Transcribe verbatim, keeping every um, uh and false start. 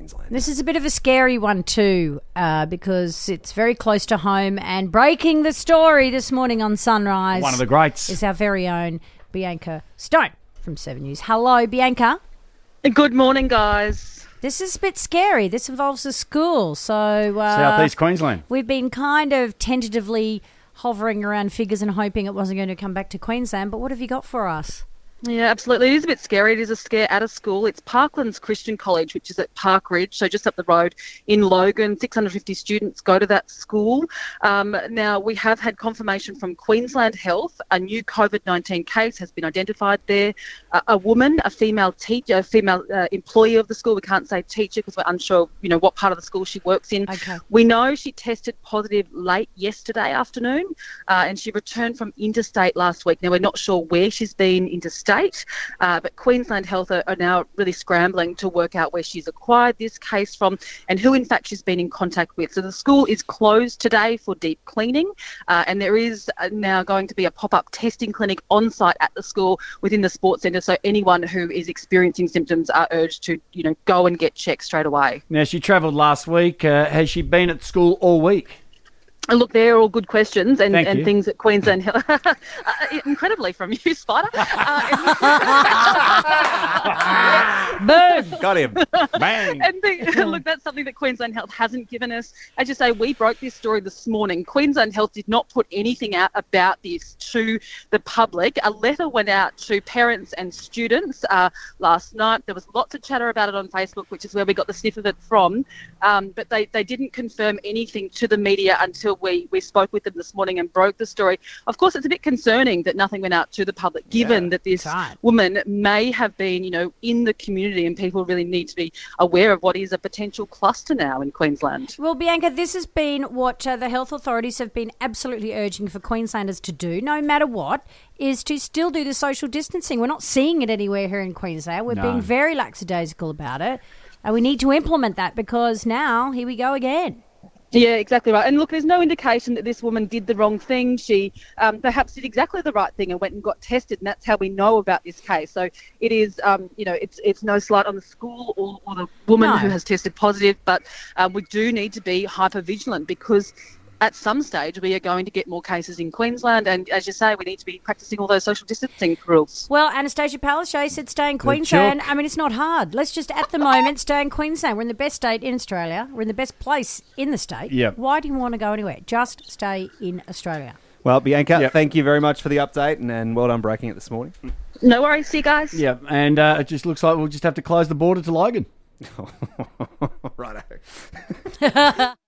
Queensland. This is a bit of a scary one too, uh, because it's very close to home. And breaking the story this morning on Sunrise, One of the greats. is our very own Bianca Stone from Seven News. Hello, Bianca. Good morning, guys. This is a bit scary. This involves a school, so uh, South East Queensland. we've been kind of tentatively hovering around figures and hoping it wasn't going to come back to Queensland. But what have you got for us? Yeah, absolutely. It is a bit scary. It is a scare at a school. It's Parklands Christian College, which is at Park Ridge, so just up the road in Logan. six hundred fifty students go to that school. Um, now, we have had confirmation from Queensland Health. A new COVID nineteen case has been identified there. Uh, a woman, a female teacher, a female uh, employee of the school. We can't say teacher because we're unsure, you know, what part of the school she works in. Okay. We know she tested positive late yesterday afternoon, uh, and she returned from interstate last week. Now, we're not sure where she's been interstate. Uh, but Queensland Health are, are now really scrambling to work out where she's acquired this case from and who, in fact, she's been in contact with. So the school is closed today for deep cleaning, uh, and there is now going to be a pop-up testing clinic on site at the school within the sports centre. So anyone who is experiencing symptoms are urged to, you know, go and get checked straight away. Now, she travelled last week. Uh, has she been at school all week? Look, they're all good questions and, Thank and you. things that Queensland Health... uh, incredibly from you, Spider. Uh, Boom! Got him. Bang! And the, look, that's something that Queensland Health hasn't given us. As you say, we broke this story this morning. Queensland Health did not put anything out about this to the public. A letter went out to parents and students uh, last night. There was lots of chatter about it on Facebook, which is where we got the sniff of it from. Um, but they, they didn't confirm anything to the media until we, we spoke with them this morning and broke the story. Of course, it's a bit concerning that nothing went out to the public, given Yeah, that this right. woman may have been, you know, in the community, and people really need to be aware of what is a potential cluster now in Queensland. Well, Bianca, this has been what uh, the health authorities have been absolutely urging for Queenslanders to do, no matter what, is to still do the social distancing. We're not seeing it anywhere here in Queensland. We're No. being very lackadaisical about it. And we need to implement that because now, here we go again. Yeah, exactly right. And look, there's no indication that this woman did the wrong thing. She um, perhaps did exactly the right thing and went and got tested, and that's how we know about this case. So it is, um, you know, it's it's no slight on the school or, or the woman No. who has tested positive, but um, we do need to be hyper vigilant because at some stage we are going to get more cases in Queensland, and as you say, we need to be practicing all those social distancing rules. Well, Anastasia Palaszczuk said stay in Queensland. I mean, it's not hard. Let's just, at the moment, stay in Queensland. We're in the best state in Australia. We're in the best place in the state. Yep. Why do you want to go anywhere? Just stay in Australia. Well, Bianca, Yep. thank you very much for the update, and, and well done breaking it this morning. No worries, see you guys. Yeah, and uh, it just looks like we'll just have to close the border to Logan. Righto.